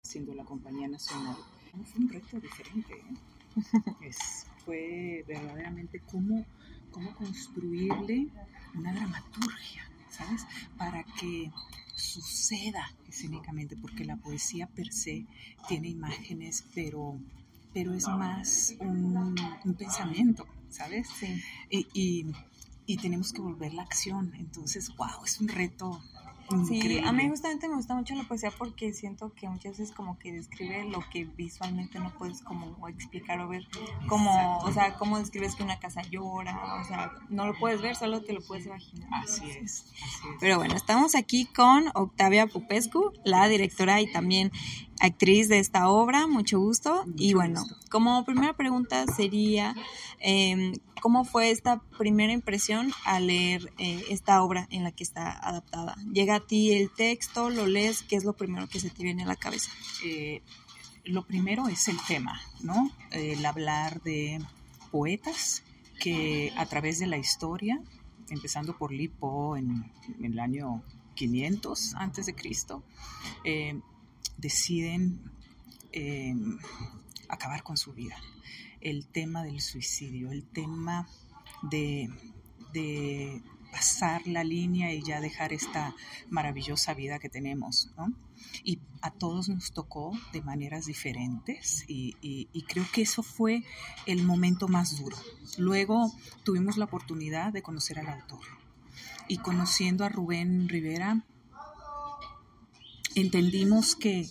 siendo la Compañía Nacional, fue un reto diferente, fue verdaderamente cómo construirle una dramaturgia, ¿sabes? Para que suceda escénicamente, porque la poesía per se tiene imágenes, pero es más un pensamiento, ¿sabes? Sí. Y tenemos que volver la acción. Entonces, wow, es un reto increíble. Sí, a mí justamente me gusta mucho la poesía porque siento que muchas veces como que describe lo que visualmente no puedes como explicar o ver, como, o sea, cómo describes que una casa llora, o sea, no lo puedes ver, solo te lo puedes imaginar. Así es. Pero bueno, estamos aquí con Octavia Popescu, la directora y también actriz de esta obra, mucho gusto. Y bueno, como primera pregunta sería, ¿cómo fue esta primera impresión al leer esta obra en la que está adaptada? ¿Llega a ti el texto, lo lees? ¿Qué es lo primero que se te viene a la cabeza? Lo primero es el tema, ¿no? El hablar de poetas que a través de la historia, empezando por Li Po en el año 500 antes de Cristo, deciden acabar con su vida. El tema del suicidio, el tema de pasar la línea y ya dejar esta maravillosa vida que tenemos, ¿no? Y a todos nos tocó de maneras diferentes y creo que eso fue el momento más duro. Luego tuvimos la oportunidad de conocer al autor y conociendo a Rubén Rivera entendimos que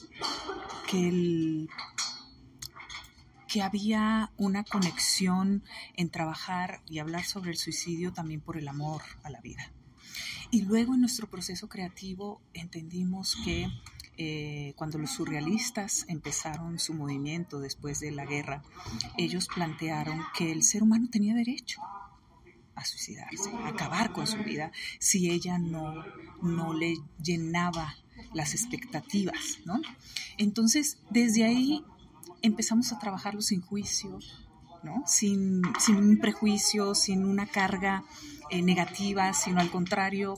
había una conexión en trabajar y hablar sobre el suicidio también por el amor a la vida. Y luego en nuestro proceso creativo entendimos que cuando los surrealistas empezaron su movimiento después de la guerra, ellos plantearon que el ser humano tenía derecho a suicidarse, a acabar con su vida, si ella no le llenaba las expectativas, ¿no? Entonces, desde ahí empezamos a trabajarlo sin juicio, ¿no? Sin un prejuicio, sin una carga negativa, sino al contrario,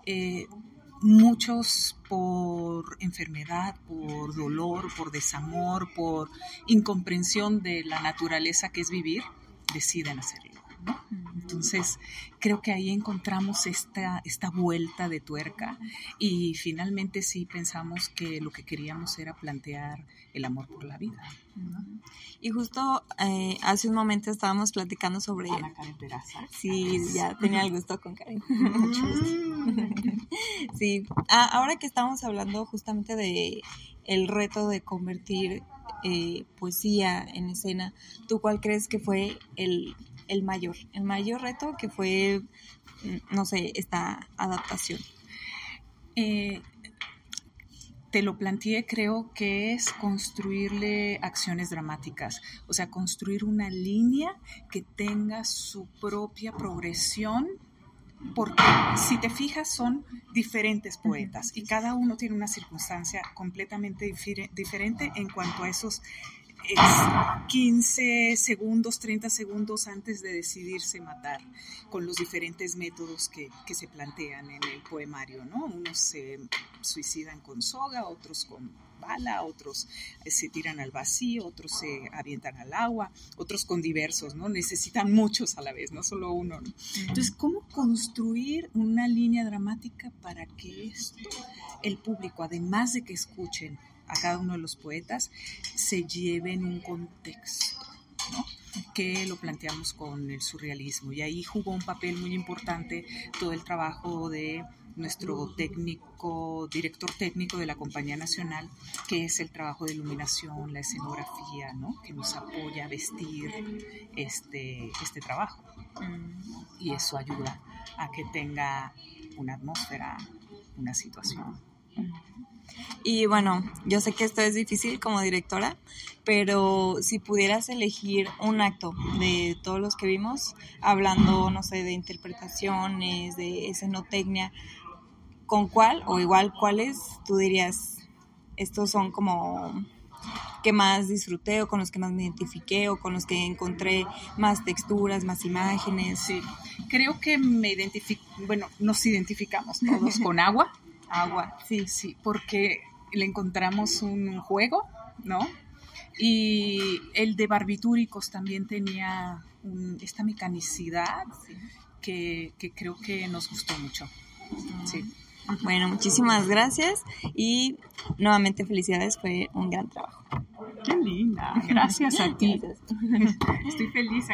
muchos por enfermedad, por dolor, por desamor, por incomprensión de la naturaleza que es vivir, deciden hacerlo, ¿no? Entonces, creo que ahí encontramos esta vuelta de tuerca y finalmente sí pensamos que lo que queríamos era plantear el amor por la vida, ¿no? Y justo hace un momento estábamos platicando sobre... Ana Karen Peraza. Sí, ya tenía el gusto con Karen. Mucho gusto. Sí, ahora que estamos hablando justamente de el reto de convertir poesía en escena, ¿tú cuál crees que fue el mayor reto que fue, no sé, esta adaptación? Te lo planteé, creo que es construirle acciones dramáticas, o sea, construir una línea que tenga su propia progresión, porque si te fijas son diferentes poetas y cada uno tiene una circunstancia completamente diferente en cuanto a esos 15 segundos, 30 segundos antes de decidirse matar, con los diferentes métodos que se plantean en el poemario, ¿no? Unos se suicidan con soga, otros con bala, otros se tiran al vacío, otros se avientan al agua, otros con diversos, ¿no? Necesitan muchos a la vez, no solo uno, ¿no? Entonces, ¿cómo construir una línea dramática para que esto, el público, además de que escuchen a cada uno de los poetas, se lleve en un contexto, ¿no? Que lo planteamos con el surrealismo, y ahí jugó un papel muy importante todo el trabajo de nuestro director técnico de la Compañía Nacional, que es el trabajo de iluminación, la escenografía, ¿no? Que nos apoya a vestir este trabajo. Y eso ayuda a que tenga una atmósfera, una situación. Y bueno, yo sé que esto es difícil como directora, pero si pudieras elegir un acto de todos los que vimos, hablando, no sé, de interpretaciones, de escenotecnia, ¿con cuál o igual cuáles tú dirías, estos son como que más disfruté o con los que más me identifiqué o con los que encontré más texturas, más imágenes? Sí, creo que nos identificamos todos con Agua. Agua, sí, porque le encontramos un juego, ¿no? Y el de barbitúricos también tenía esta mecanicidad que creo que nos gustó mucho. Sí. Bueno, muchísimas gracias y nuevamente felicidades, fue un gran trabajo. Qué linda, gracias a ti. Gracias. Estoy feliz.